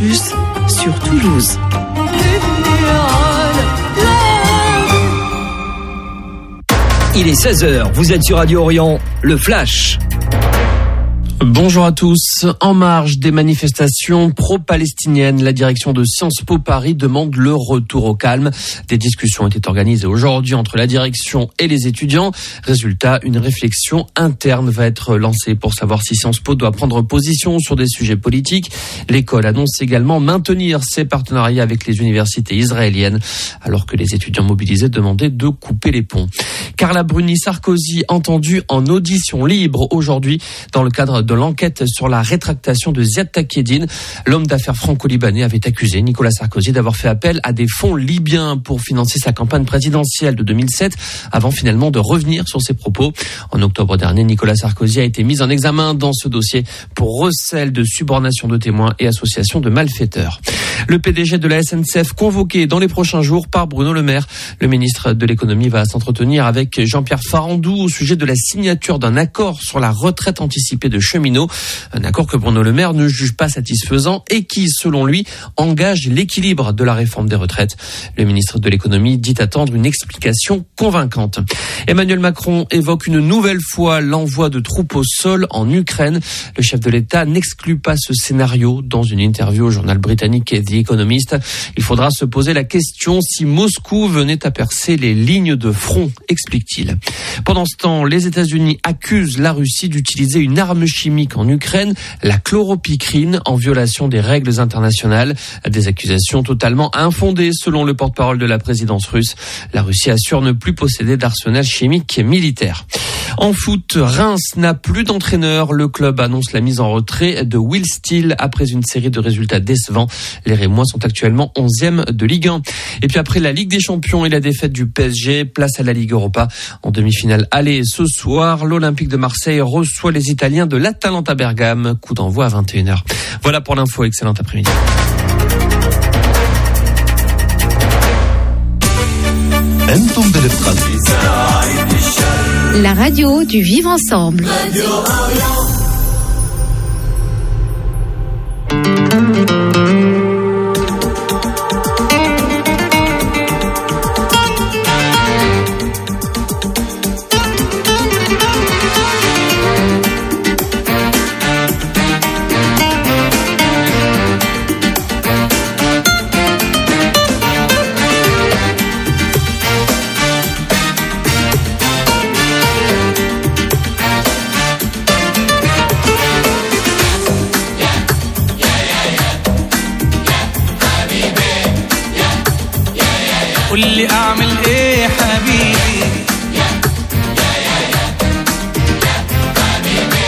Plus sur Toulouse. Il est 16h, vous êtes sur Radio Orient, le Flash. Bonjour à tous. En marge des manifestations pro-palestiniennes, la direction de Sciences Po Paris demande le retour au calme. Des discussions ont été organisées aujourd'hui entre la direction et les étudiants. Résultat, une réflexion interne va être lancée pour savoir si Sciences Po doit prendre position sur des sujets politiques. L'école annonce également maintenir ses partenariats avec les universités israéliennes, alors que les étudiants mobilisés demandaient de couper les ponts. Carla Bruni-Sarkozy entendue en audition libre aujourd'hui dans le cadre de l'enquête sur la rétractation de Ziad Takieddine. L'homme d'affaires franco-libanais avait accusé Nicolas Sarkozy d'avoir fait appel à des fonds libyens pour financer sa campagne présidentielle de 2007, avant finalement de revenir sur ses propos. En octobre dernier, Nicolas Sarkozy a été mis en examen dans ce dossier pour recel de subornation de témoins et association de malfaiteurs. Le PDG de la SNCF convoqué dans les prochains jours par Bruno Le Maire. Le ministre de l'économie va s'entretenir avec Jean-Pierre Farandou au sujet de la signature d'un accord sur la retraite anticipée de cheminots. Un accord que Bruno Le Maire ne juge pas satisfaisant et qui, selon lui, engage l'équilibre de la réforme des retraites. Le ministre de l'économie dit attendre une explication convaincante. Emmanuel Macron évoque une nouvelle fois l'envoi de troupes au sol en Ukraine. Le chef de l'État n'exclut pas ce scénario dans une interview au journal britannique The Economist. Il faudra se poser la question si Moscou venait à percer les lignes de front, explique-t-il. Pendant ce temps, les États-Unis accusent la Russie d'utiliser une arme chimique en Ukraine, la chloropicrine, en violation des règles internationales. Des accusations totalement infondées selon le porte-parole de la présidence russe. La Russie assure ne plus posséder d'arsenal chimique militaire. En foot, Reims n'a plus d'entraîneur. Le club annonce la mise en retrait de Will Steele après une série de résultats décevants. Les Rémois sont actuellement 11e de Ligue 1. Et puis après la Ligue des Champions et la défaite du PSG, place à la Ligue Europa. En demi-finale aller ce soir, l'Olympique de Marseille reçoit les Italiens de l'Atalanta Bergame. Coup d'envoi à 21h. Voilà pour l'info. Excellent après-midi. La radio du vivre ensemble. قل لي اعمل ايه حبيبي يا حبيبي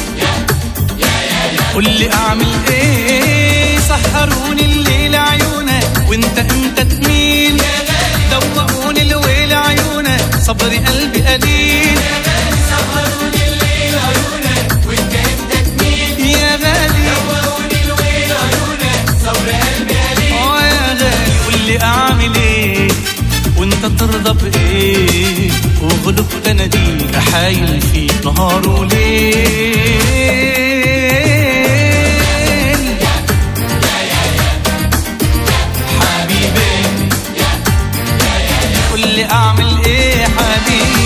يا قل لي اعمل ايه سحروني الليل عيونك وانت امتى تميل دوقوني الويل عيونك صبري قلبي قليل سحروني الليل عيونك وانت امتى تميل يا غالي دوقوني الويل عيونك صبري قلبي قليل يا غالي قل لي اعمل ايه وانت ترضى بايه وغلبت اناديك احايل فيك نهار وليل حبيبي قل لي اعمل ايه حبيبي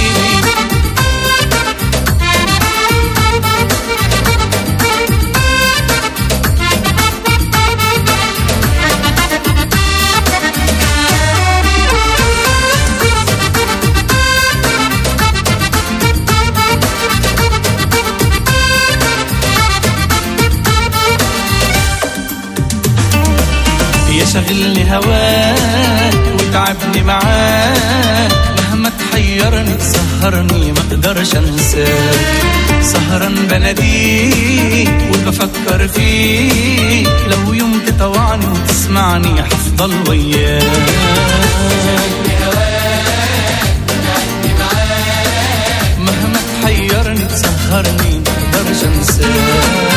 شغلني هواك وتعبني معاك مهما تحيرني تسهرني ما اقدرش انساك سهران بناديك وبفكر فيك لو يوم تطوعني وتسمعني هفضل وياك مهما تحيرني تسهرني ما اقدرش انساك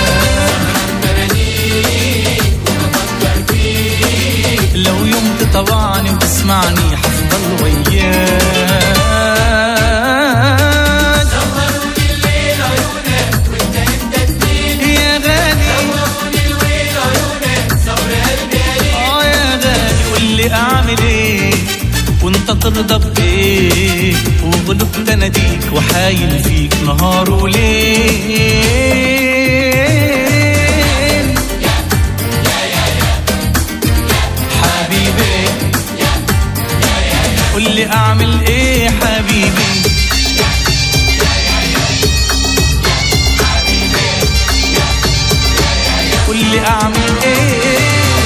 لو يوم تطوعني وتسمعني حفضل وياك سهروني الليل عيونك وانت امتى تميل يا غالي سهروني الويل عيونك صبر قولي اعمل ايه وانت ترضى بايه، وغلبت اناديك وحايل فيك نهار وليل. حبيبي قولي اعمل ايه حبيبي، قولي اعمل ايه.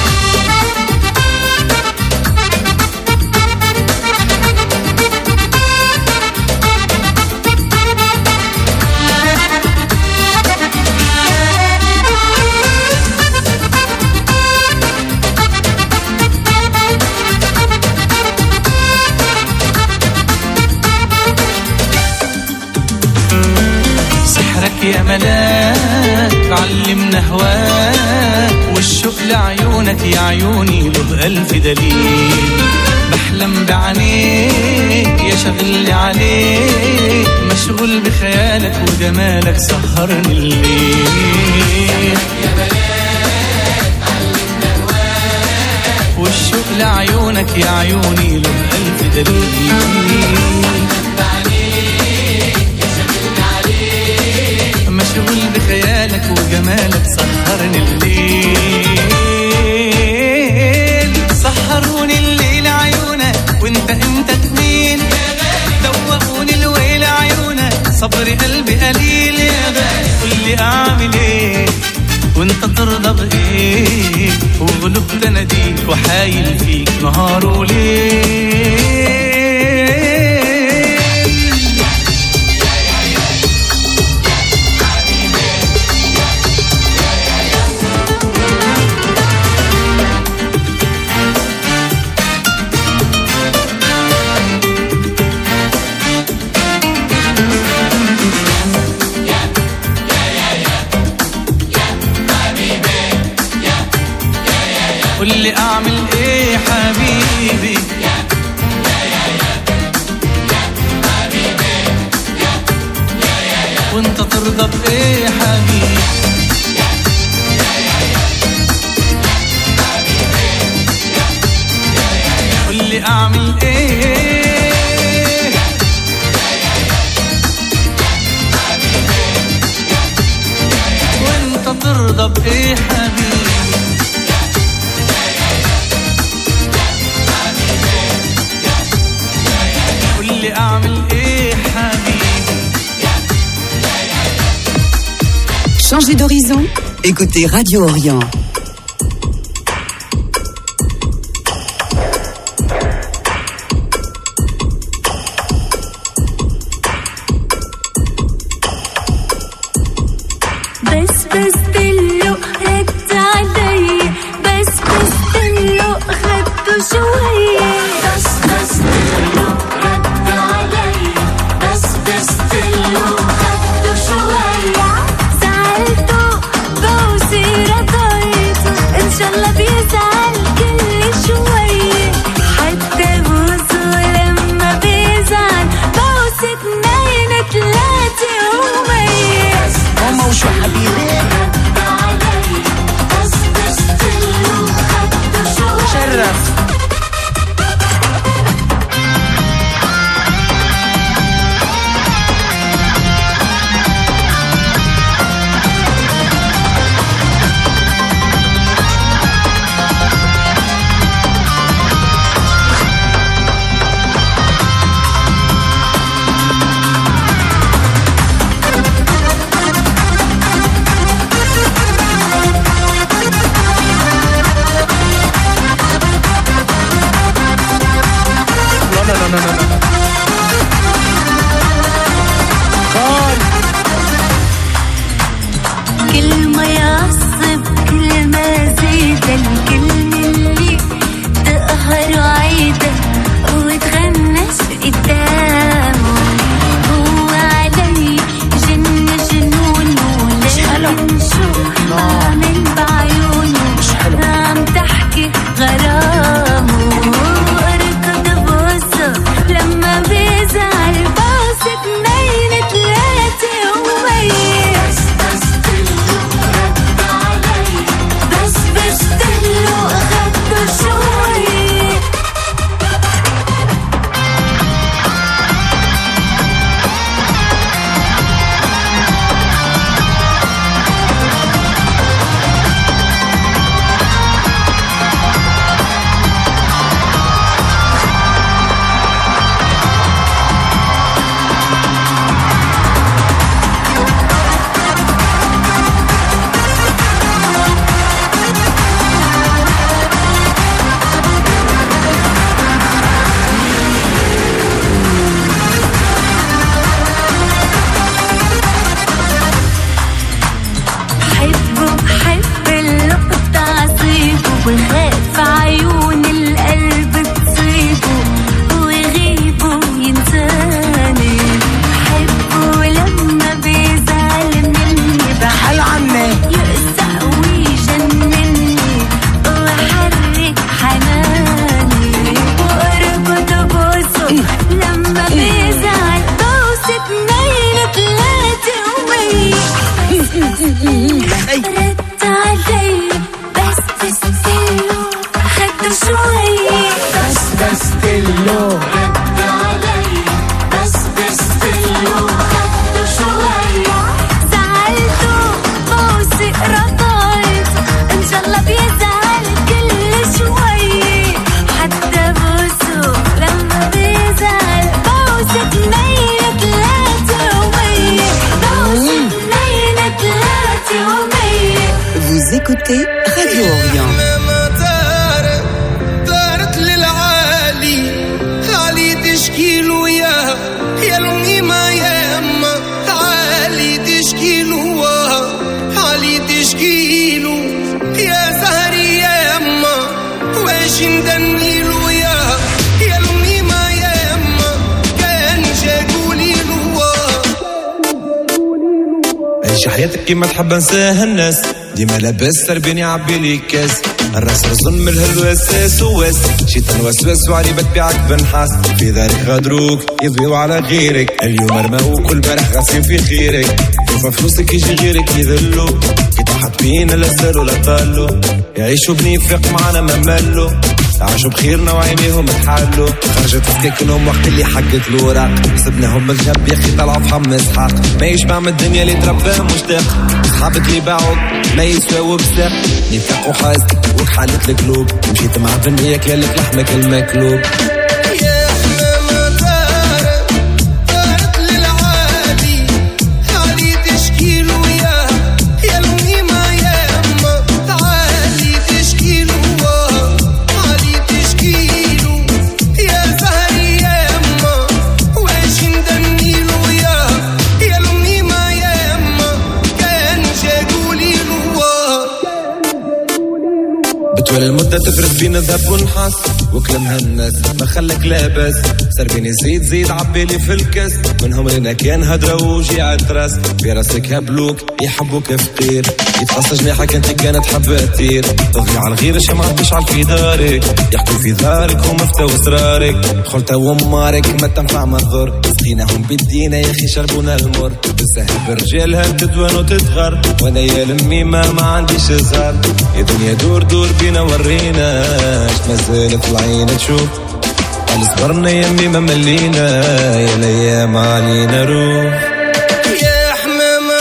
يا ملاك علمنا هواك، والشوق لعيونك يا عيوني له ألف دليل. بحلم بعينيك يا شغلي عليك، مشغول بخيالك وجمالك سهرني الليل. يا ملاك علمنا هواك، والشوق لعيونك يا عيوني له ألف دليل. مشغول بخيالك وجمالك سهرني الليل. سهروني الليل عيونك وانت تمين، دوقوني الويل عيونك صبري قلبي قليل. يا غالي قولي اعمل ايه وانت ترضى بايه، وغلبت اناديك وحايل فيك نهار وليل. قولي اعمل ايه حبيبي، وانت ترضى بايه حبيبي، قولي اعمل ايه. وانت ترضى بايه حبيبي، أعمل إيه حبيبي. Changez d'horizon, écoutez Radio Orient. شوية زعلته بوسي رضاي وخاف عيون القلب تصيبه ويغيبه ينساني بحبه لما بيزعل مني بحال عمي يقسى ويجنني وحرك حناني واربط بوسه لما بيزعل بوسة 2 3 ومية رد علي بس بستلو خدته شوي بس بستلو رد علي بس بستلو خدته شوي زعلته بوسي رضيت ان شاء الله بيزعل كل شوي حتى بوسه لما بيزعل بوسة 2 3 ومية بوسة 2 3 ومية. Vous écoutez Radio Orient. طارت للعالي علي تشكيله يا الأميمة يا أما علي تشكيله علي تشكيله يا زهري يا أما واش ندنيله يا الأميمة يا أما كان جاقولي له عيش حياتك كيما تحب انساها الناس ديما لاباس سربيني عبي لي كاس الراس رزن من الهلوساس وواس شيطان وسواس وعلي بتبيعك بنحاس في ذلك غدروك يضويو على غيرك اليوم رماوك والبارح غاسين في خيرك شوف فلوسك يجي غيرك يذلو كي تحط بينا لا سالو لا طالو يعيشوا بنفاق معنا ما مالو عاشوا بخيرنا وعينيهم تحالوا خرجت سكاكنهم وقت اللي حقت الوراق حسبناهم بالجنب يا اخي طلعوا فحم اسحاق ما يشبع من الدنيا اللي ترباه مشتاق صحابك اللي باعوك ما يسواو بساق نفاق وحاسد وكحالت القلوب مشيت مع بنية كلالك لحمك المكلوب يا حمامة طارت للعالي علي تشكيله يا الأميمة يا أما تعالي تشكيله علي تشكيله يا زهري يا أما واش ندنيله يا الأميمة يا أما كان جاقولي له بتول المدة تفرز بين الذهب والنحاس وكلمها الناس ما خلك لاباس سربيني زيد عبيلي في الكاس منهم لنا كان هدرة وجيعة راس في راسك هبلوك يحبوك فقير يتقص جناحك انت كانت حبة تطير تضيع على الغير ما تشعل في دارك يحكوا في دارك ومفتوا اسرارك دخلت ومارك ما تنفع ما تضر سقيناهم بالدينا يا اخي شربونا المر بالسهل برجالها تدوان وتتغر وانا يا لميمة ما عنديش زهر يا دنيا دور بينا ورينا اش مازالت العين تشوف قال صبرنا يمي ما ملينا يا الايام علينا روح يا حمامة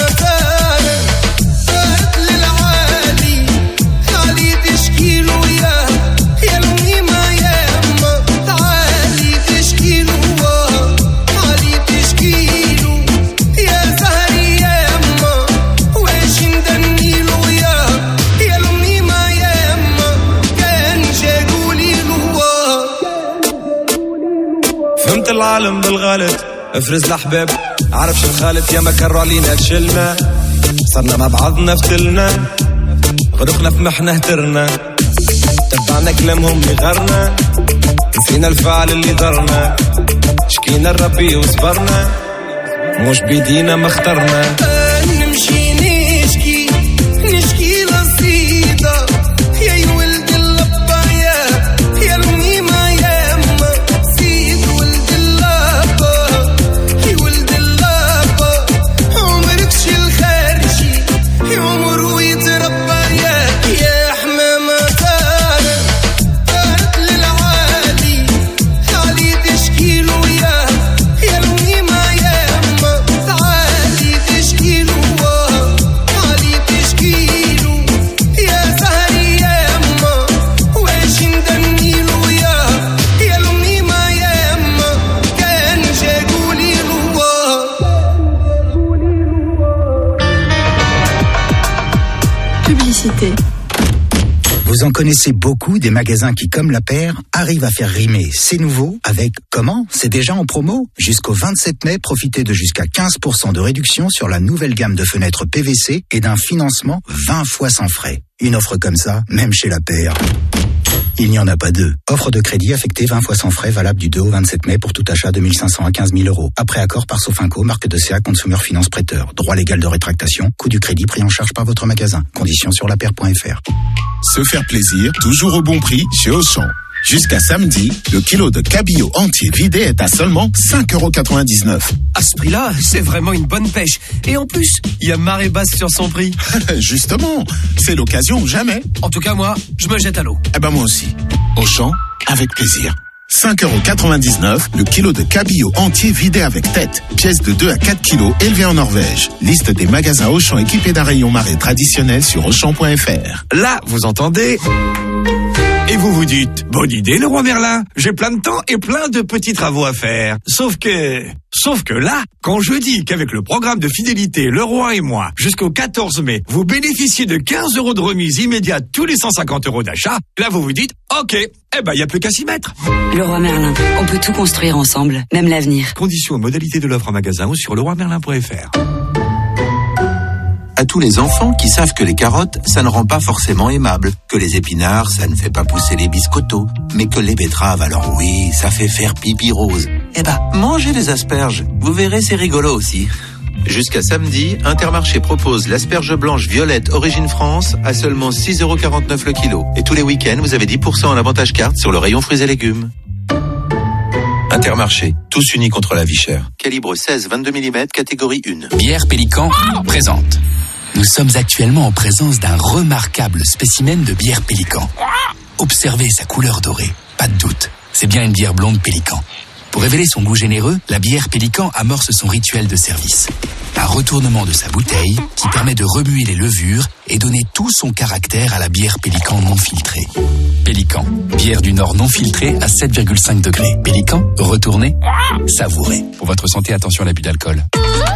طارت للعالي علي تشكيله يا الأميمة يا أما تعالي تشكيله علي تشكيله يا زهري يا أما واش ندنيله يا الأميمة يا أما كان جاقولي له فهمت العالم بالغلط افرز الأحباب عرفش الخالط يا ما كروا علينا تشلنا صرنا مع بعضنا فتلنا غرقنا في محنة هترنا تبعنا كلامهم اللي غرنا نسينا الفعل اللي ضرنا شكينا الربي وصبرنا مش بيدينا ما اخترنا نمشي نشكي لصيدة يا ولد اللبا يا الأميمة يا أما سيد ولد اللبا يا ولد اللبا عمركش الخارجي عمره يتربى يا حمامة طارت للعالي علي تشكيله يا الأميمة يا أما تعالي تشكيله Vous en connaissez beaucoup des magasins qui, comme La Paire, arrivent à faire rimer c'est nouveau avec comment? C'est déjà en promo? Jusqu'au 27 mai, profitez de jusqu'à 15% de réduction sur la nouvelle gamme de fenêtres PVC et d'un financement 20 fois sans frais. Une offre comme ça, même chez La Paire, il n'y en a pas deux. Offre de crédit affectée 20 fois sans frais, valable du 2 au 27 mai pour tout achat de 1 500 à 15 000 euros. Après accord par Sofinco, marque de CA Consumer Finance Prêteur. Droit légal de rétractation, coût du crédit pris en charge par votre magasin. Conditions sur lapaire.fr. Se faire plaisir, toujours au bon prix chez Auchan. Jusqu'à samedi, le kilo de cabillaud entier vidé est à seulement 5,99 €. À ce prix-là, c'est vraiment une bonne pêche. Et en plus, il y a marée basse sur son prix. Justement, c'est l'occasion ou jamais. En tout cas, moi, je me jette à l'eau. Eh ben moi aussi. Auchan, avec plaisir. 5,99 € le kilo de cabillaud entier vidé avec tête. Pièce de 2 à 4 kilos élevée en Norvège. Liste des magasins Auchan équipés d'un rayon marée traditionnel sur Auchan.fr. Là, vous entendez ? Et vous vous dites, bonne idée Leroy Merlin, j'ai plein de temps et plein de petits travaux à faire. Sauf que là, quand je dis qu'avec le programme de fidélité Leroy et moi, jusqu'au 14 mai, vous bénéficiez de 15 € de remise immédiate tous les 150 € d'achat, là vous vous dites, ok, eh ben il n'y a plus qu'à s'y mettre. Leroy Merlin, on peut tout construire ensemble, même l'avenir. Conditions et modalités de l'offre en magasin ou sur leroymerlin.fr. À tous les enfants qui savent que les carottes, ça ne rend pas forcément aimable, que les épinards, ça ne fait pas pousser les biscottos, mais que les betteraves, alors oui, ça fait faire pipi rose. Eh ben, mangez les asperges, vous verrez, c'est rigolo aussi. Jusqu'à samedi, Intermarché propose l'asperge blanche violette Origine France à seulement 6,49 € le kilo. Et tous les week-ends, vous avez 10% en avantage carte sur le rayon fruits et légumes. Intermarché, tous unis contre la vie chère. Calibre 16-22 mm, catégorie 1. Bière Pélican présente. Nous sommes actuellement en présence d'un remarquable spécimen de bière Pélican. Observez sa couleur dorée, pas de doute, c'est bien une bière blonde Pélican. Pour révéler son goût généreux, la bière Pélican amorce son rituel de service. Un retournement de sa bouteille qui permet de remuer les levures et donner tout son caractère à la bière Pélican non filtrée. Pélican, bière du Nord non filtrée à 7,5 degrés. Pélican, retournez, savourez. Pour votre santé, attention à l'abus d'alcool.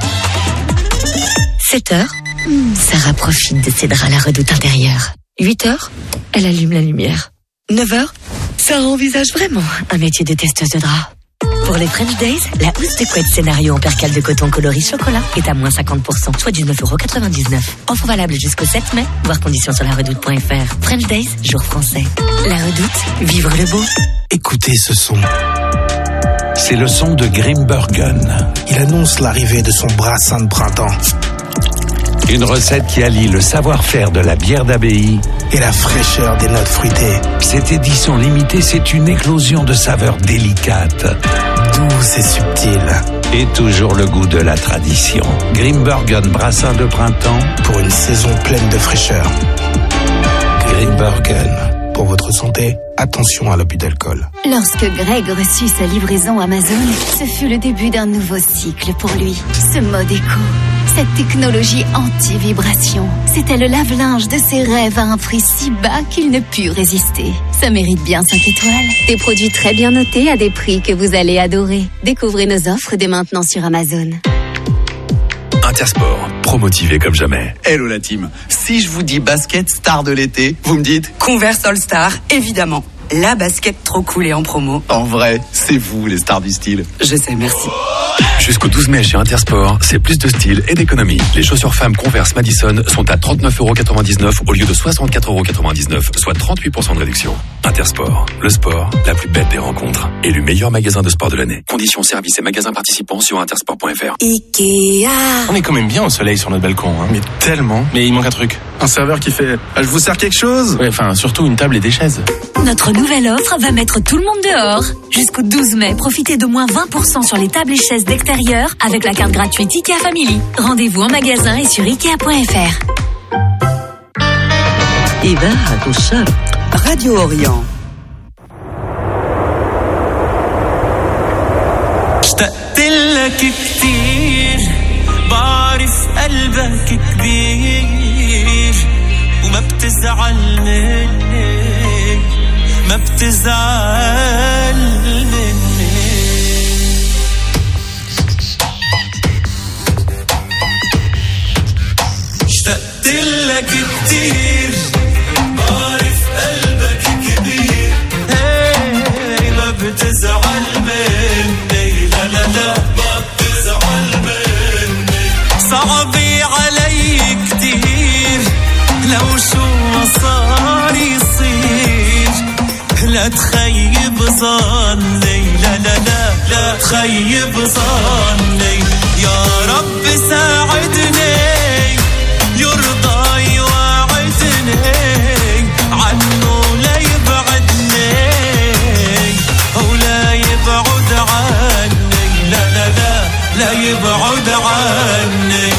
7h, Sarah profite de ses draps à la redoute intérieure. 8h, elle allume la lumière. 9h, Sarah envisage vraiment un métier de testeuse de draps. Pour les French Days, la housse de couette scénario en percale de coton coloris chocolat est à moins 50%, soit 19,99 €. Offre valable jusqu'au 7 mai, voir conditions sur laredoute.fr. French Days, jour français. La Redoute, vivre le beau. Écoutez ce son. C'est le son de Grimbergen. Il annonce l'arrivée de son brassin de printemps. Une recette qui allie le savoir-faire de la bière d'abbaye et la fraîcheur des notes fruitées. Cette édition limitée, c'est une éclosion de saveurs délicates, douces et subtiles. Et toujours le goût de la tradition. Grimbergen brassin de printemps pour une saison pleine de fraîcheur. Grimbergen. Pour votre santé, attention à l'abus d'alcool. Lorsque Greg reçut sa livraison Amazon, ce fut le début d'un nouveau cycle pour lui. Ce mode éco, cette technologie anti-vibration, c'était le lave-linge de ses rêves à un prix si bas qu'il ne put résister. Ça mérite bien 5 étoiles. Des produits très bien notés à des prix que vous allez adorer. Découvrez nos offres dès maintenant sur Amazon. Intersport, promotivé comme jamais. Hello la team, si je vous dis basket star de l'été, vous me dites Converse All Star, évidemment. La basket trop cool et en promo. en vrai, c'est vous les stars du style. Je sais, merci. Jusqu'au 12 mai chez Intersport, c'est plus de style et d'économie. Les chaussures femmes Converse Madison sont à 39,99 € au lieu de 64,99 €, soit 38% de réduction. Intersport, le sport, la plus belle des rencontres. Élu meilleur magasin de sport de l'année. Conditions, services et magasins participants sur intersport.fr. Ikea. On est quand même bien au soleil sur notre balcon, hein. Mais tellement. Mais il manque un truc. Un serveur qui fait « Je vous sers quelque chose ?» Ouais, enfin, surtout une table et des chaises. Notre nouvelle offre va mettre tout le monde dehors. Jusqu'au 12 mai, profitez de moins 20% sur les tables et chaises d'extérieur avec la carte gratuite Ikea Family. Rendez-vous en magasin et sur Ikea.fr. إذاعة الشرق راديو أوريون. اشتقت لك كتير، بعرف قلبك كبير وما بتزعل مني، ما بتزعل مني. اشتقت لك كتير، بعرف قلبك لا تخيب ظني لا لا لا لا تخيب ظني يا رب ساعدني يرضى يوعدني عنه لا يبعدني أو لا يبعد عني لا لا لا لا يبعد عني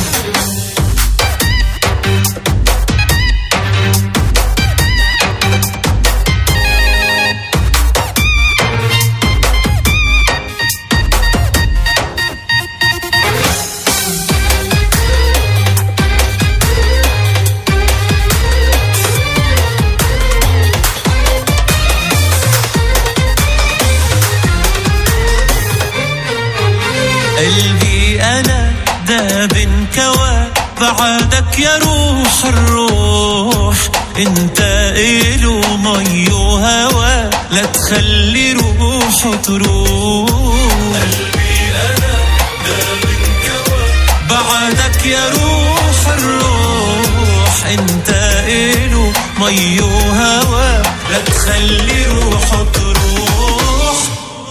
قلبي أنا داب انكوى بعدك يا روح الروح انت إله مي وهوى لا تخلي روحه تروح قلبي أنا داب انكوى بعدك يا روح الروح انت إله مي وهوى لا تخلي روحه تروح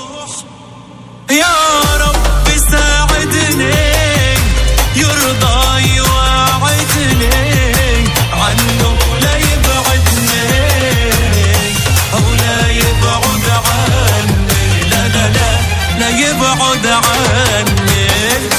يا رب ساعدني يرضى يوعدني عنه لا يبعدني أو لا يبعد عني لا لا لا لا يبعد عني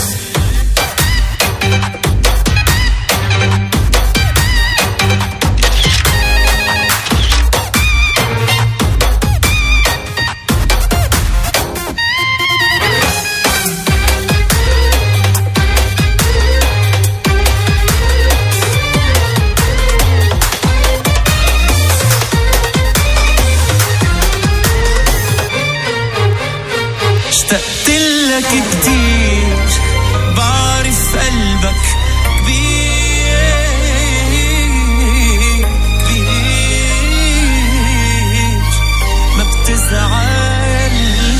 اشتقت لك كتير بعرف قلبك كبير كبير ما بتزعل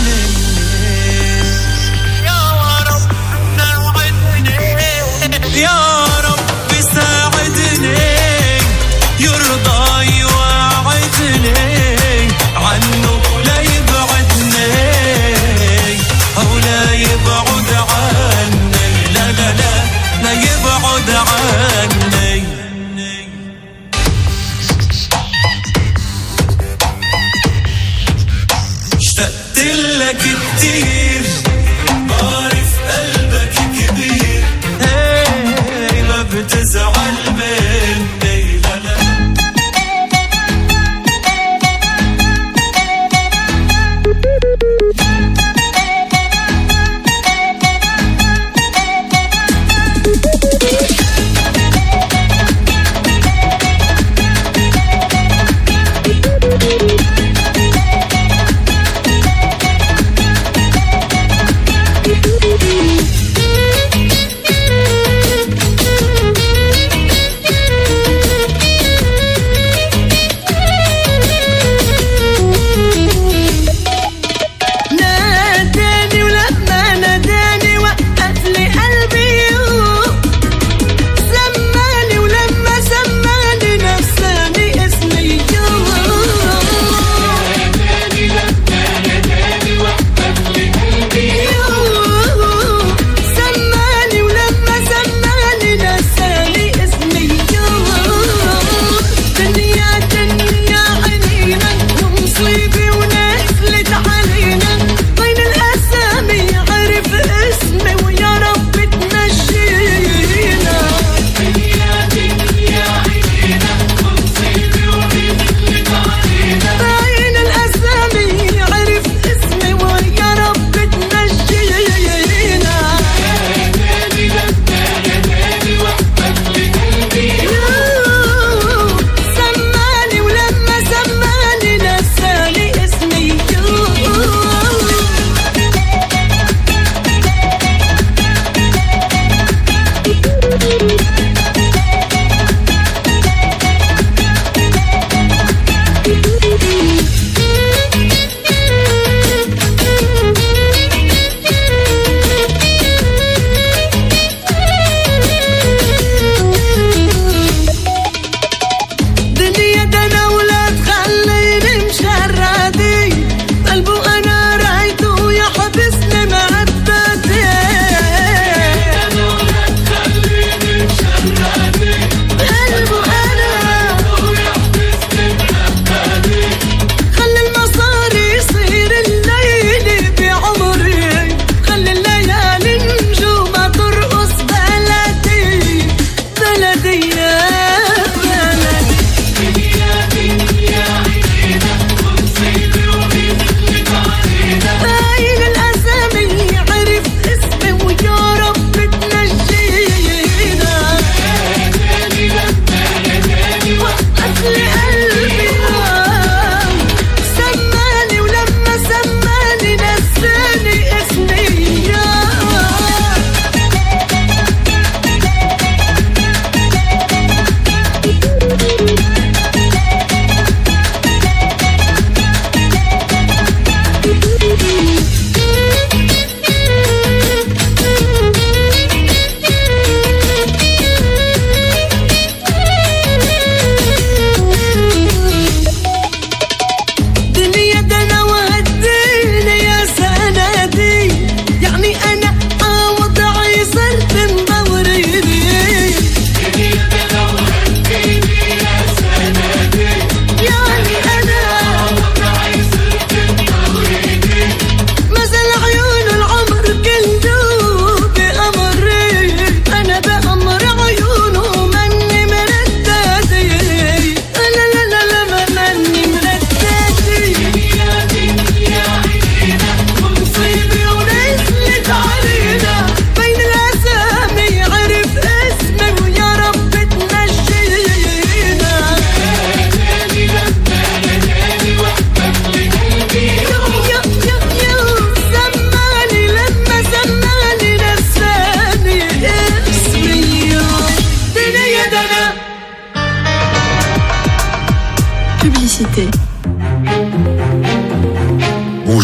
يا رب ساعدني يا رب ساعدني يرضى يوعدني عنه لا يبعدني أو لا يبعد عني لا لا لا لا يبعد عني اشتقت لك كتير بعرف قلبك كبير هي ما بتزعل مني لا لا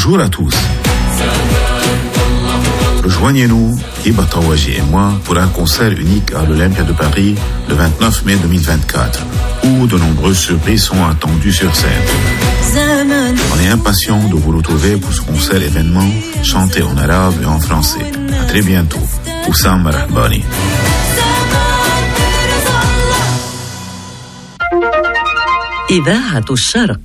Bonjour à tous. Rejoignez-nous, Hiba Tawaji et moi, pour un concert unique à l'Olympia de Paris le 29 mai 2024, où de nombreuses surprises sont attendues sur scène. On est impatient de vous retrouver pour ce concert événement chanté en arabe et en français. À très bientôt. Oussam Rahbani. إذاعة الشرق.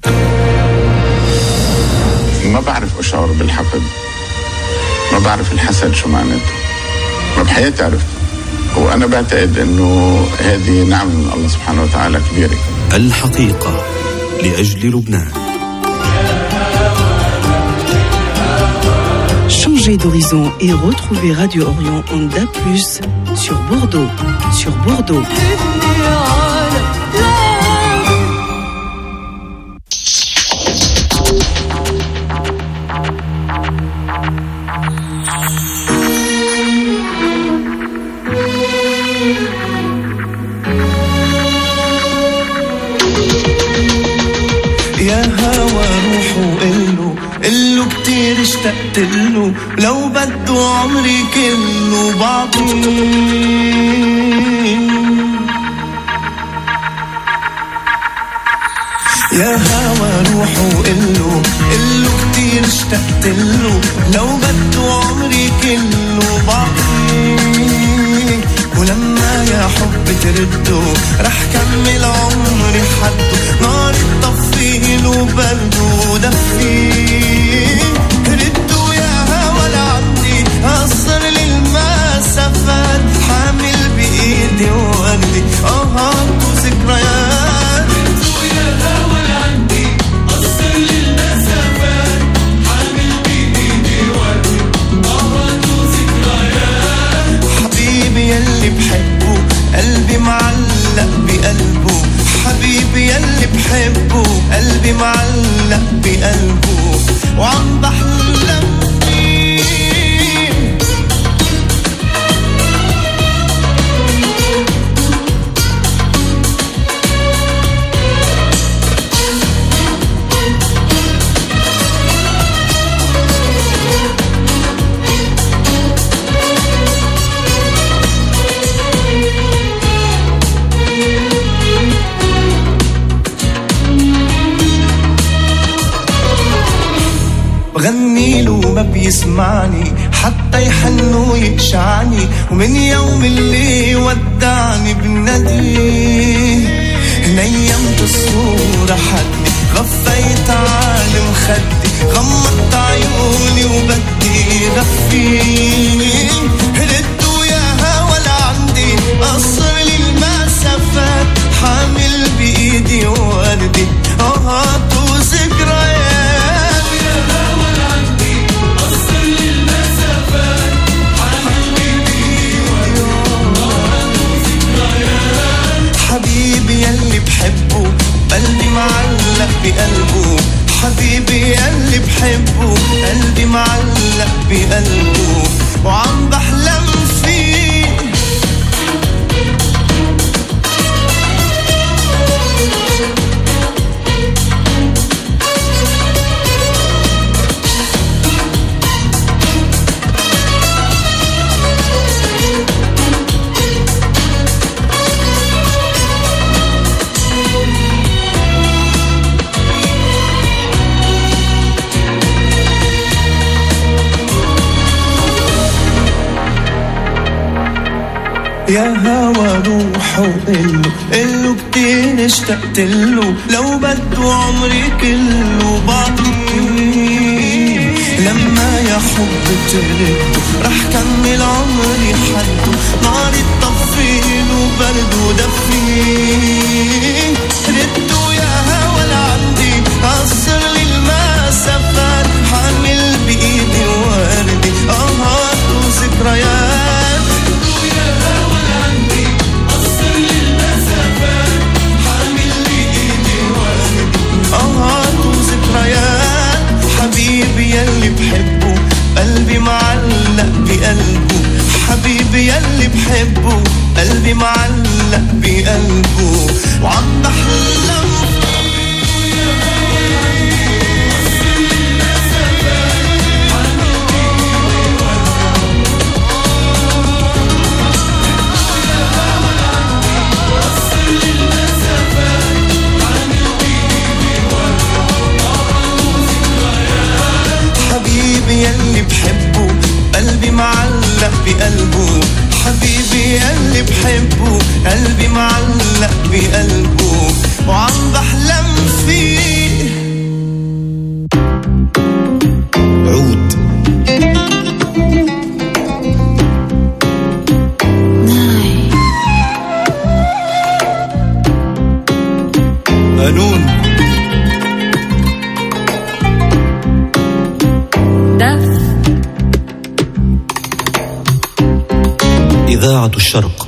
ما بعرف أشعر بالحقد، ما بعرف الحسد شو معناته، ما بحياتي عرفت. وأنا بعتقد إنه هذه نعمة من الله سبحانه وتعالى كبيرة. الحقيقة لأجل لبنان. Changez d'horizon et retrouvez Radio Orient en DAB+, sur Bordeaux. Sur Bordeaux. يا هوا روحه قله كتير اشتقت له، لو بده عمري كله بعطيه. يا هوا روحه قله كتير اشتقت له، لو بده عمري كله بعطيه. ولما يا حب ترده رح كمل عمري حده، نار تطفيه له برده ودفيه. رده يا هوا لعندي قصر للمسافات، حامل بإيدي وردي آهات وذكريات. رده يا هوا لعندي قصر للمسافات، حامل بإيدي وردي آهات وذكريات. حبيبي يلي بحبه قلبي معلق بقلبه، حبيبي يلي بحبه قلبي معلق بقلبه، وعم بحلم فيه. بغني له ما بيسمعني، حتى يحن ويقشعني، ومن يوم اللي ودعني بناديه. نيمت الصورة حدي، غفيت عالم خدي، غمضت عيوني وبدي غفيه. ردوا يا هوا لعندي قصر للمسافات، حامل بإيدي وردي آهات وذكريات. حبيبي يلي بحبه قلبي معلق بقلبه، حبيبي يلي بحبه قلبي معلق بقلبه، وعم بحلم فيه. يا هوا روحه قله كتير اشتقت له، لو بده عمري كله بعطيه. لما يا حب ترده رح كمل عمري حده، نار تطفيه وبرده ودفيه. رده يا هوا لعندي قصر للمسافات، حامل بإيدي وردي آهات وذكريات. آهات وذكريات. حبيبي يلي بحبه قلبي معلق بقلبه، حبيبي يلي بحبه قلبي معلق بقلبه، وعم بحلم بحبه قلبي معلق بقلبه وعم بحلم فيه. عود قانون دف إذاعة الشرق.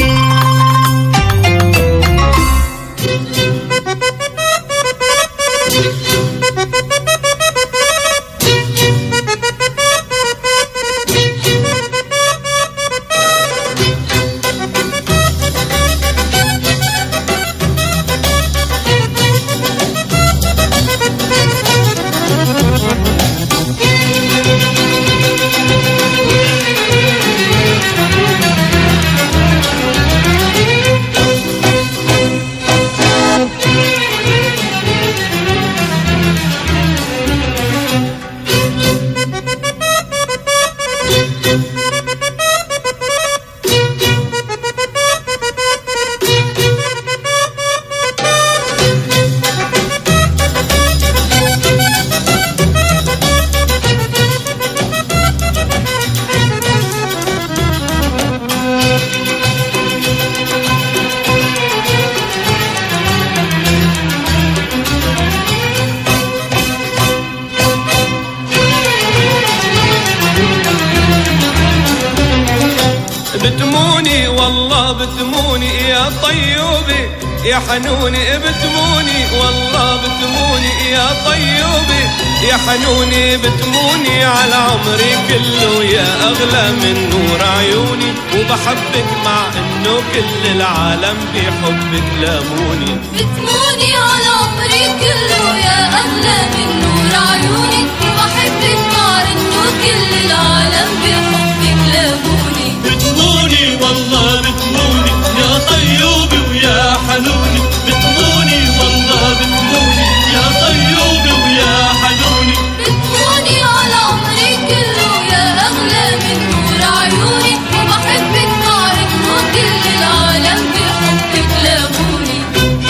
بتموني والله بتموني يا طيوبي يا حنوني بتموني والله بتموني يا طيوبي يا حنوني بتموني على عمري كله يا أغلى من نور عيوني وبحبك مع إنه كل العالم بحبك لاموني. بتموني على عمري كله يا أغلى من نور عيوني وبحبك مع إنه كل العالم بحبك لاموني. بتموني والله بتموني يا طيوبي ويا حنوني بتموني والله بتموني يا طيوبي ويا حنوني بتموني على عمري كله يا أغلى من نور عيوني وبحبك مع إنه كل العالم بحبك لاموني.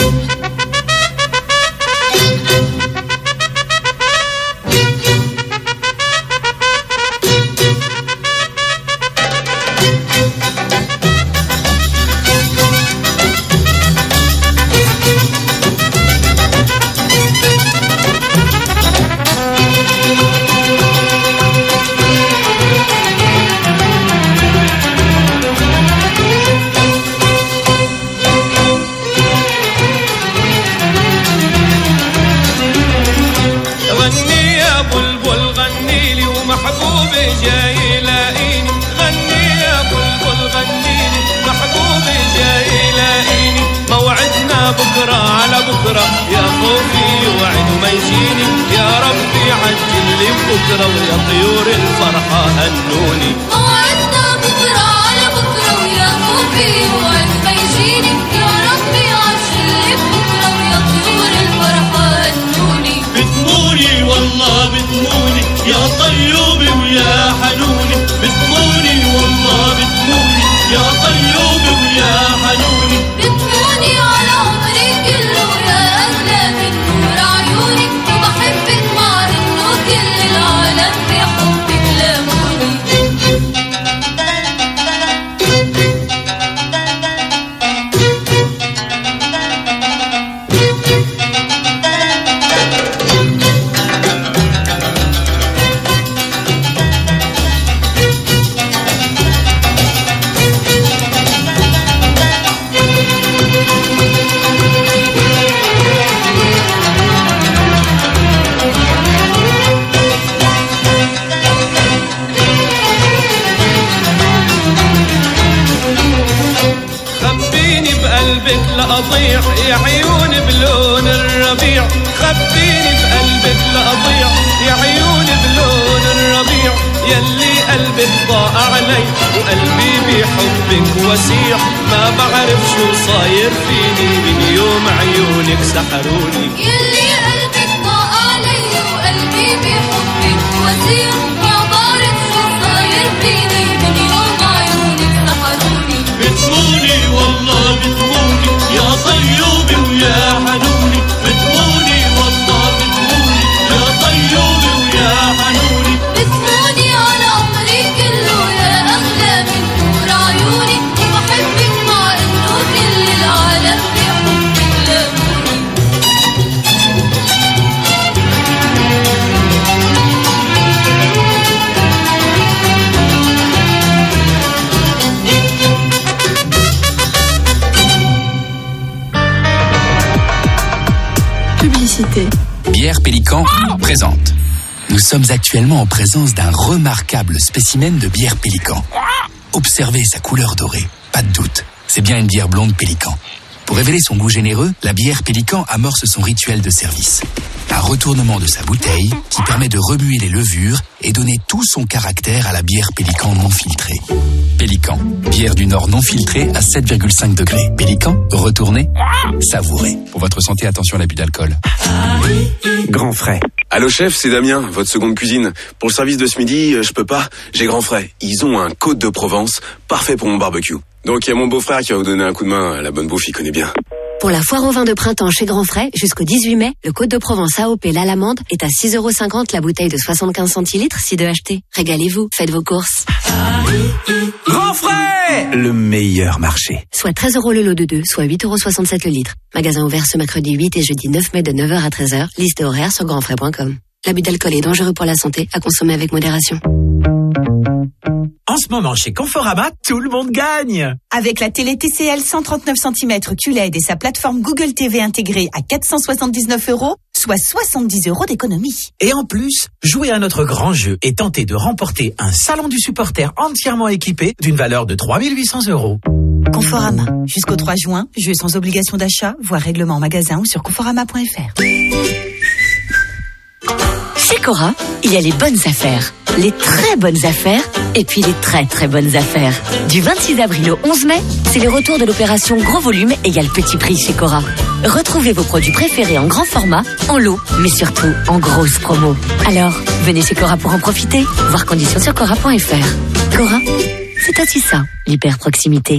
غني يا بلبل غني لي ومحبوبي جاي يلاقيني. غني يا بلبل غني لي محبوبي جاي يلاقيني. موعدنا بكرة على بكرة يا خوفي يوعد وما يجيني. يا ربي عجل لي بكرة ويا طيور الفرحة هنوني. موعدنا بكرة على بكرة ويا خوفي يوعد وما يجيني. يا ربي عجل لي بكرة ويا طيور الفرحة هنوني. بتموني والله بتموني يا طيوبي ويا حنوني بتموني والله بتموني يا طيوبي ويا حنوني. بتموني على عمري كله يا أغلى من نور عيوني وبحبك مع إنه كل العالم بحبك لاموني. خبيني بقلبك لأضيع يا عيوني بلون الربيع. خبيني بقلبك لأضيع يا عيوني بلون الربيع. يلي قلبك ضاع علي وقلبي بحبك وسيع. ما بعرف شو صاير فيني من يوم عيونك سحروني. يلي قلبك ضاع علي وقلبي بحبك وسيع. ما بعرف شو صاير فيني من يوم عيونك سحروني. بتموني publicité. Bière Pélican présente. Nous sommes actuellement en présence d'un remarquable spécimen de bière Pélican. Observez sa couleur dorée, pas de doute, c'est bien une bière blonde Pélican. Pour révéler son goût généreux, la bière Pélican amorce son rituel de service. Un retournement de sa bouteille qui permet de remuer les levures et donner tout son caractère à la bière Pélican non filtrée. Pélican, bière du Nord non filtrée à 7,5 degrés. Pélican, retournez, savourez. Pour votre santé, attention à l'abus d'alcool. Grand frais. Allô chef, c'est Damien, votre seconde cuisine. Pour le service de ce midi, je peux pas, j'ai Grand frais. Ils ont un Côte de Provence, parfait pour mon barbecue. Donc il y a mon beau-frère qui va vous donner un coup de main, la bonne bouffe, il connaît bien. Pour la foire au vin de printemps chez Grand Frais, jusqu'au 18 mai, le Côte de Provence AOP l'Alamande est à 6,50 € la bouteille de 75 centilitres si de acheter. Régalez-vous, faites vos courses. Grand Frais, le meilleur marché. Soit 13 € le lot de 2, soit 8,67 € le litre. Magasin ouvert ce mercredi 8 et jeudi 9 mai de 9h à 13h. Liste horaire sur grandfrais.com. L'abus d'alcool est dangereux pour la santé, à consommer avec modération. En ce moment, chez Conforama, tout le monde gagne. Avec la télé TCL 139 cm QLED et sa plateforme Google TV intégrée à 479 €, soit 70 € d'économie. Et en plus, jouez à notre grand jeu et tentez de remporter un salon du supporter entièrement équipé d'une valeur de 3 800 €. Conforama. Jusqu'au 3 juin, jeu sans obligation d'achat, voire règlement en magasin ou sur conforama.fr. Chez Cora, il y a les bonnes affaires, les très bonnes affaires et puis les très très bonnes affaires. Du 26 avril au 11 mai, c'est le retour de l'opération Gros Volume égale Petit Prix chez Cora. Retrouvez vos produits préférés en grand format, en lot, mais surtout en grosse promo. Alors, venez chez Cora pour en profiter. Voir conditions sur cora.fr. Cora, c'est aussi ça, l'hyper proximité.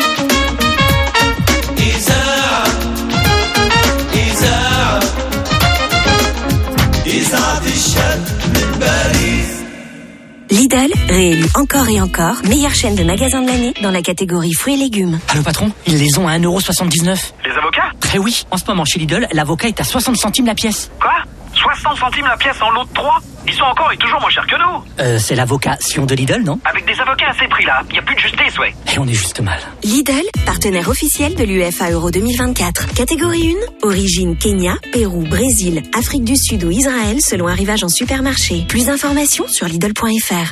Lidl, réélu encore et encore, meilleure chaîne de magasins de l'année dans la catégorie fruits et légumes. Allô patron, ils les ont à 1,79 €. Les avocats ? Eh oui, en ce moment chez Lidl, l'avocat est à 60 centimes la pièce. Quoi ? 60 centimes la pièce en lot de 3 ? Ils sont encore et toujours moins chers que nous. C'est l'avocat Sion de Lidl, non ? Avec des avocats à ces prix-là, il n'y a plus de justice, ouais. Et on est juste mal. Lidl, partenaire officiel de l'UEFA Euro 2024. Catégorie 1, origine Kenya, Pérou, Brésil, Afrique du Sud ou Israël selon arrivage en supermarché. Plus d'informations sur Lidl.fr.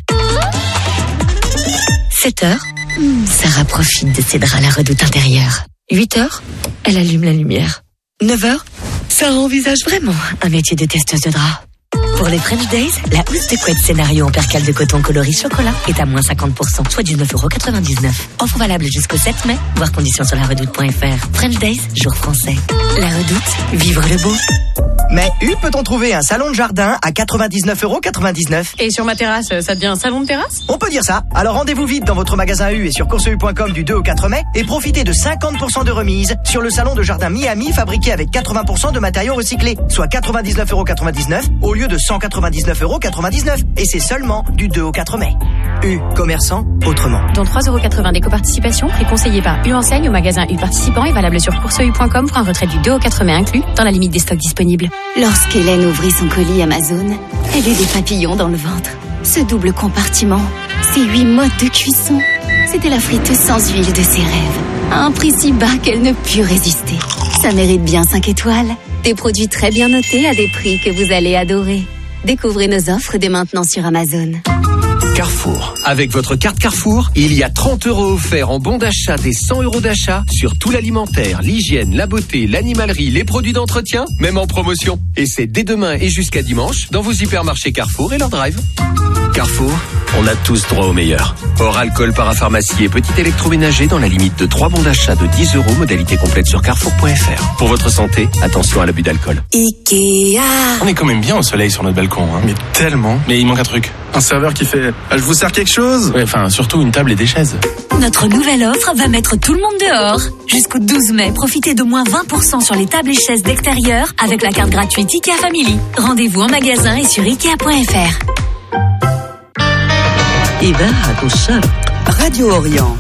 7h, Sarah profite de ses draps à la redoute intérieure. 8h, elle allume la lumière. 9h, Sarah envisage vraiment un métier de testeuse de draps. Pour les French Days, la housse de couette scénario en percale de coton coloris chocolat est à moins 50%, soit 19,99 €. Offre valable jusqu'au 7 mai, voir conditions sur laredoute.fr. French Days, jour français. La Redoute, vivre le beau. Mais peut-on trouver un salon de jardin à 99,99 €? Et sur ma terrasse, ça devient un salon de terrasse? On peut dire ça. Alors rendez-vous vite dans votre magasin U et sur courseu.com du 2 au 4 mai et profitez de 50% de remise sur le salon de jardin Miami fabriqué avec 80% de matériaux recyclés, soit 99,99 € au lieu de 199,99 €. Et c'est seulement du 2 au 4 mai. U, commerçant autrement. Dont 3,80 € d'éco-participation, prix conseillé par U enseigne au magasin U participant et valable sur courseu.com pour un retrait du 2 au 4 mai inclus, dans la limite des stocks disponibles. Lorsqu'Hélène ouvrit son colis Amazon, elle eut des papillons dans le ventre. Ce double compartiment, ces 8 modes de cuisson, c'était la friteuse sans huile de ses rêves. À un prix si bas qu'elle ne put résister. Ça mérite bien 5 étoiles. Des produits très bien notés à des prix que vous allez adorer. Découvrez nos offres dès maintenant sur Amazon. Carrefour. Avec votre carte Carrefour, il y a 30 € offerts en bon d'achat des 100 € d'achat sur tout l'alimentaire, l'hygiène, la beauté, l'animalerie, les produits d'entretien, même en promotion. Et c'est dès demain et jusqu'à dimanche dans vos hypermarchés Carrefour et leur drive. Carrefour, on a tous droit au meilleur. Hors alcool, parapharmacie et petit électroménager dans la limite de 3 bons d'achat de 10 €, modalité complète sur carrefour.fr. Pour votre santé, attention à l'abus d'alcool. Ikea. On est quand même bien au soleil sur notre balcon, hein. Mais tellement. Mais il manque un truc. Un serveur qui fait « Je vous sers quelque chose ?» Ouais, enfin, surtout une table et des chaises. Notre nouvelle offre va mettre tout le monde dehors. Jusqu'au 12 mai, profitez de moins 20% sur les tables et chaises d'extérieur avec la carte gratuite Ikea Family. Rendez-vous en magasin et sur Ikea.fr. Radio Orient.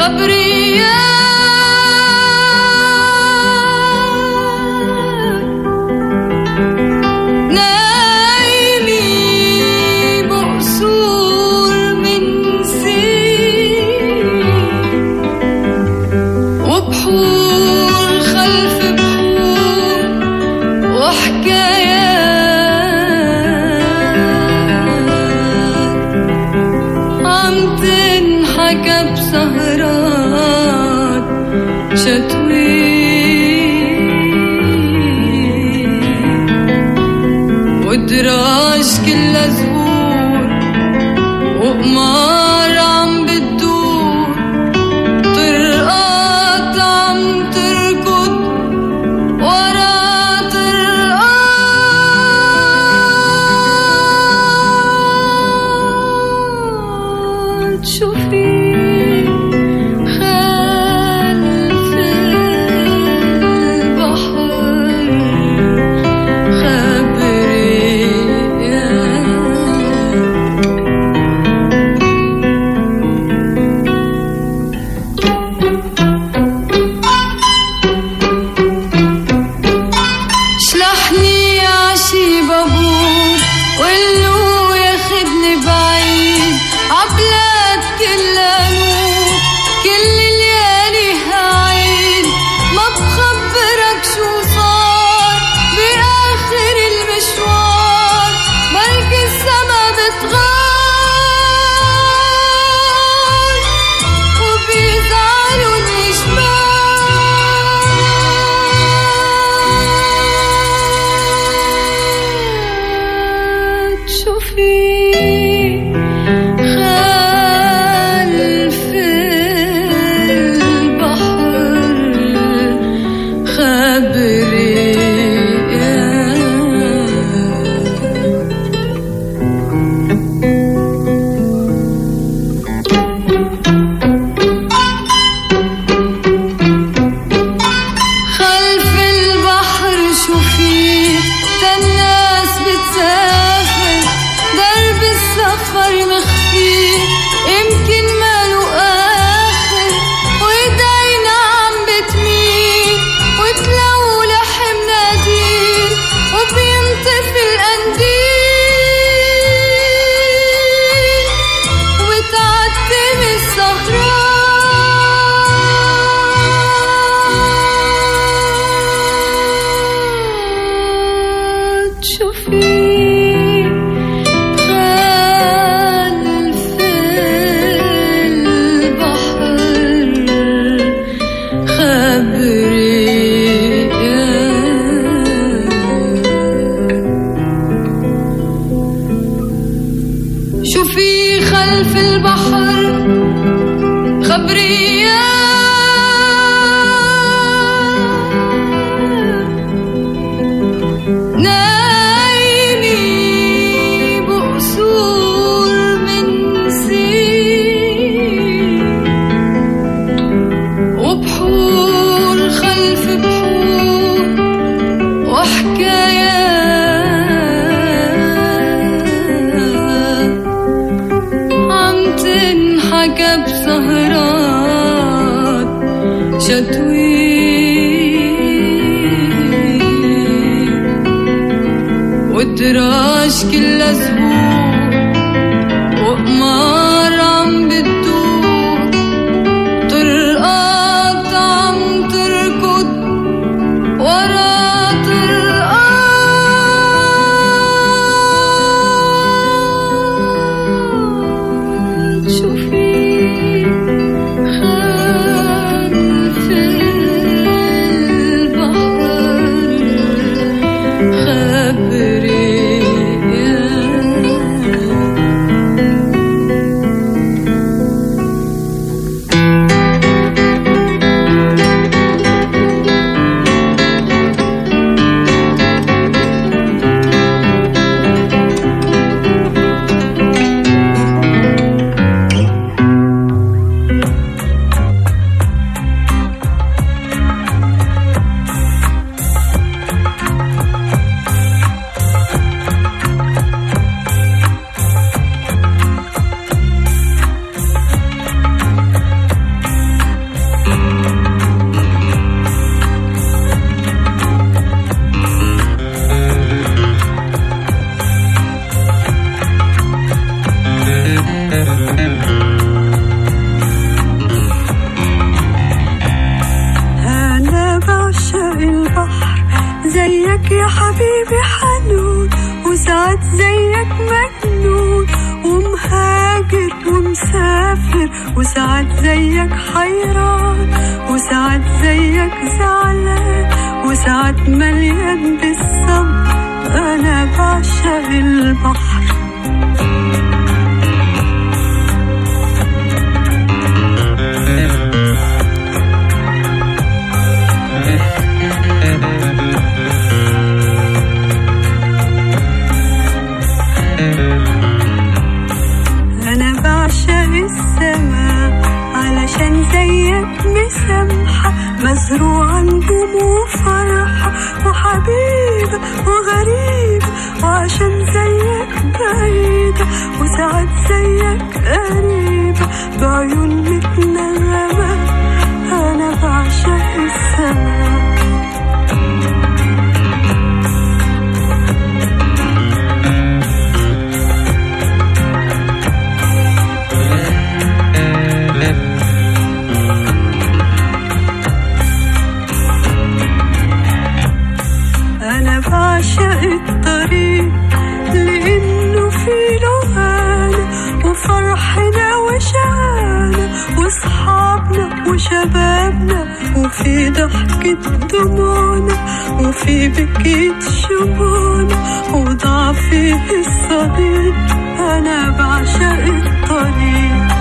خبري زيك يا حبيبي حنون وساعات زيك مجنون ومهاجر ومسافر وساعات زيك حيران وساعات زيك زعلان وساعات مليان بالصبر أنا بعشق البحر أنا بعشق السماء علشان زيك مسامحة مزروعة نجوم وفرحة وحبيبة وغريبة وعشان زيك بعيدة وساعات زيك قريبة بعيون متنغمة أنا بعشق السماء أنا بعشق الطريق لأنه فيه لغانا وفرحنا وشعانا وصحابنا وشبابنا وفي ضحكة دموعنا وفي بكية شموعنا وضع فيه الصديق أنا بعشق الطريق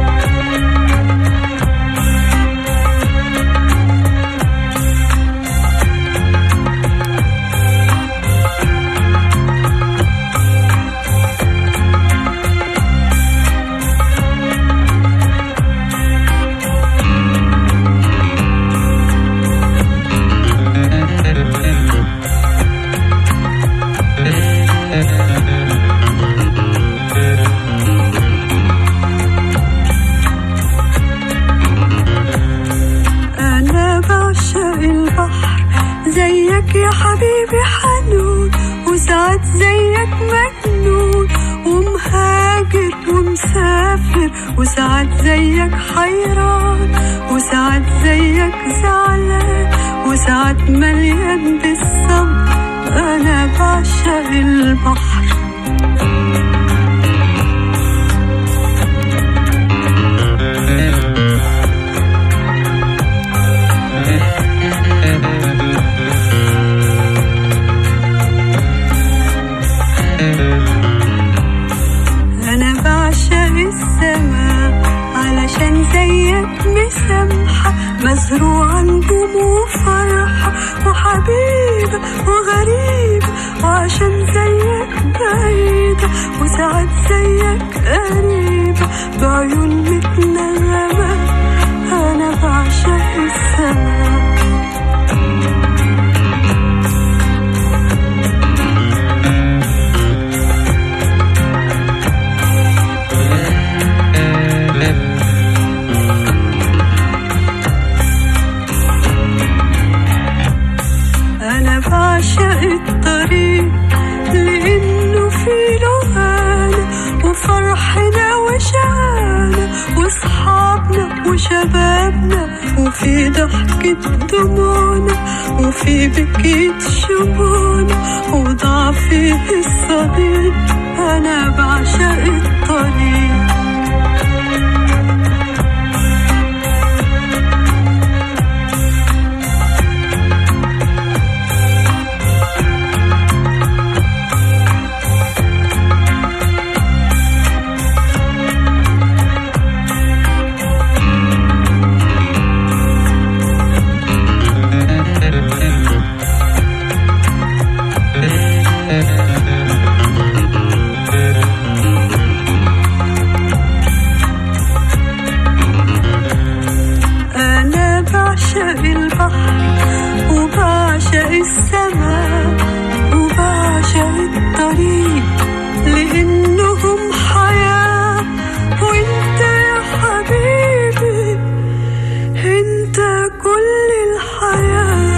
زيك يا حبيبي حنون وساعات زيك مجنون ومهاجر ومسافر وساعات زيك حيران وساعات زيك زعلان وساعات مليان بالصبر أنا بعشق البحر أنا بعشق السماء علشان زيك مسامحة مزروعة نجوم وفرحة وحبيبة وغريبة وعشان زيك بعيدة وساعات زيك قريبة بعيون متنغمة أنا بعشق السماء أنا بعشق الطريق لأنه فيه لغانا وفرحنا وشعانا وصحابنا وشبابنا وفي ضحكة دموعنا وفي بكية شموعنا وضع فيه الصديق أنا بعشق الطريق بعشق البحر وبعشق السماء وبعشق الطريق لأنهم حياة وانت يا حبيبي انت كل الحياة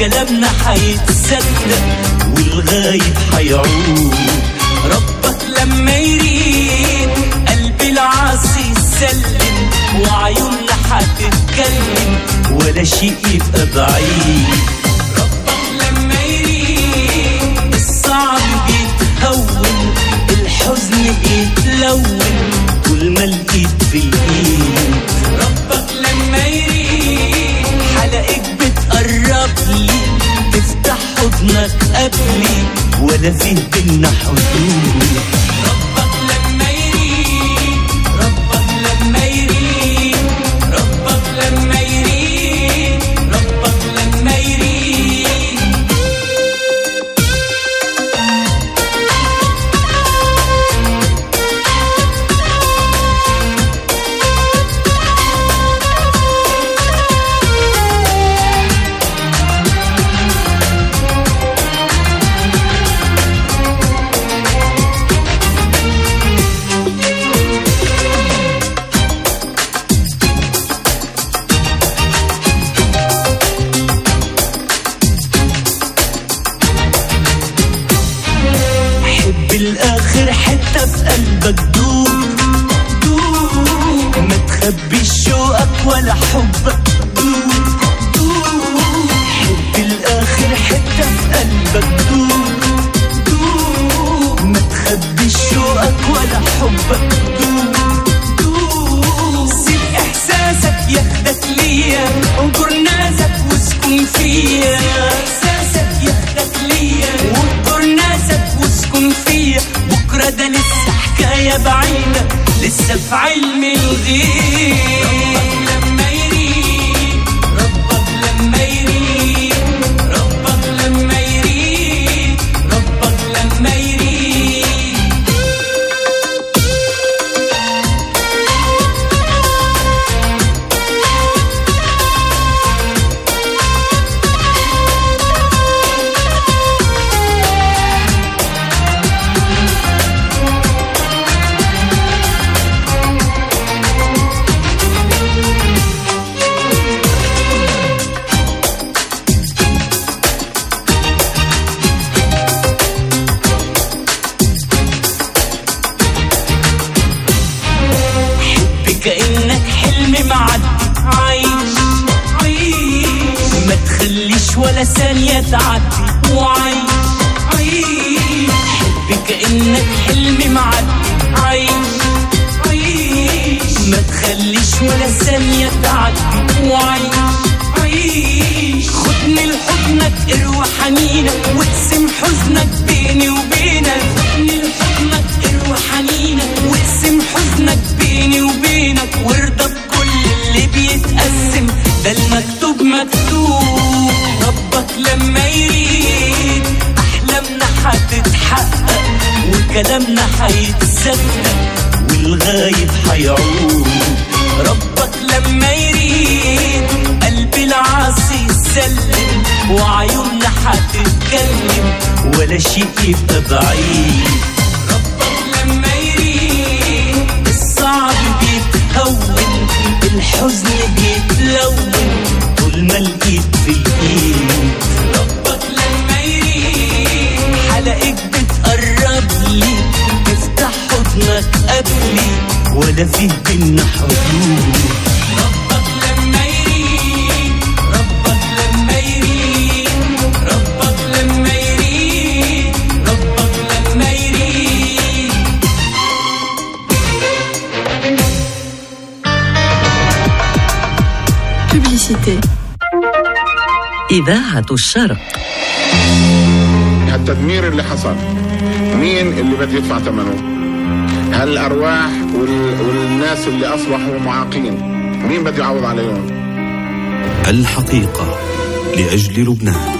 وكلامنا حيتصدق والغايب حيعود. ربك لما يريد قلب العاصي يسلم وعيوننا حتتكلم ولا شيء يبقى بعيد. ربك لما يريد الصعب بيتهون الحزن بيتلون كل ما الايد في الايد. ربك لما يريد حلقك بتقرب لي تفتح حضنك قبلي ولا فيه بينا حدود. ربك لما يريد ربك لما يريد ربك لما يريد ربك لما يريد. بالآخر حتة في قلبك دوب دوب ما تخبيش شوقك ولا حبك دوب دوب. حب الآخر حتة في قلبك دوب دوب ما تخبيش شوقك ولا حبك دوب دوب. سيب إحساسك ياخدك ليا انظر ناسك واسكن فيا. إحساسك ياخدك ليا وانظر ناسك واسكن فيا. بكرة ده لسه حكاية بعيدة لسه في علم الغيب. ربك لما يريد ربك لما يريد ربك لما يريد ربك لما يريد. كأنك حلم معدي عايش عايش ما تخليش ولا ثانية تعدي وعايش عايش. حب كأنك حلم معدي عايش عايش ما تخليش ولا ثانية تعدي وعايش عايش. خدني لحضنك اروى حنينك واقسم حزنك بيني وبينك. خدني لحضنك اروى حنينك واقسم حزنك بيني وبينك. وارضى بكل اللي بيتقسم ده المكتوب مكتوب. ربك لما يريد احلامنا حتتحقق وكلامنا حيتصدق والغايب حيعود. ربك لما يريد قلب العاصي يسلم وعيوننا حتتكلم ولا شيء يبقى بعيد. ربك لما يريد الصعب بيتهون الحزن بيتلون طول ما الايد في الايد. ربك لما يريد حلقك بتقرب لي تفتح حضنك قبلي ولا فيه بينا حدود. ربك لما يريد ربك لما يريد ربك لما يريد ربك لما يريد. Publicité. إذاعة الشرق. التدمير اللي حصل مين اللي بده يدفع ثمنه؟ هل الأرواح والناس اللي أصبحوا معاقين مين بده يعوض عليهم؟ الحقيقة لأجل لبنان.